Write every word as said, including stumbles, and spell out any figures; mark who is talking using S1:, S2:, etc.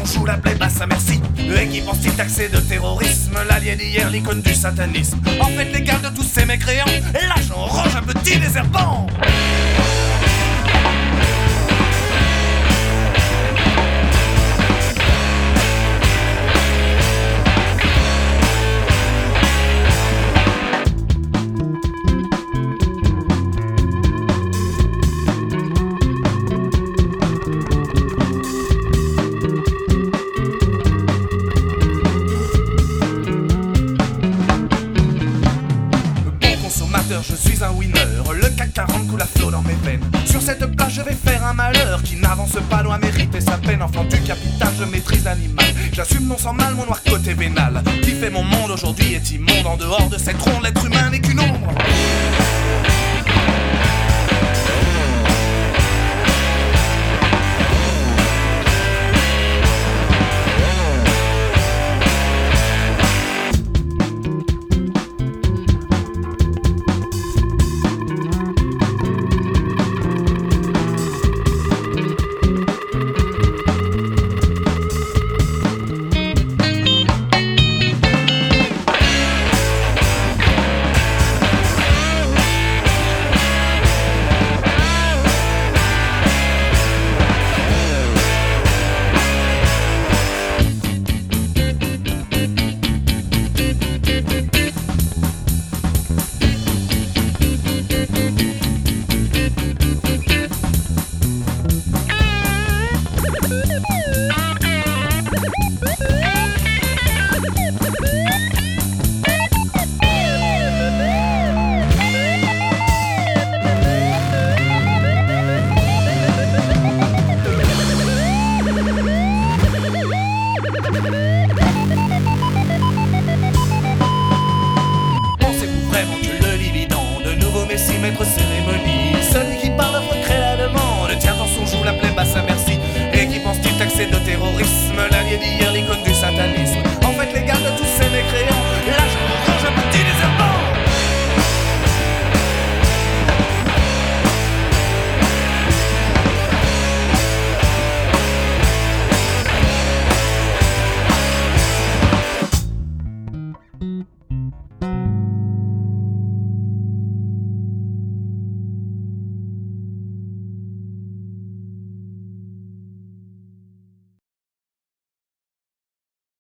S1: on joue la plaie basse à merci. Et qui pense-t-il taxé de terrorisme, l'alien d'hier, l'icône du satanisme. En fait l'égal de tous ces mécréants, l'agent orange, un petit désherbant. Je suis un winner, le C A C quarante coule à flot dans mes veines. Sur cette plage je vais faire un malheur qui n'avance pas loin mériter sa peine. Enfant du capital, je maîtrise l'animal. J'assume non sans mal mon noir côté vénal. Qui fait mon monde aujourd'hui est immonde. En dehors de cette ronde, l'être humain n'est qu'une ombre.
S2: Thank you.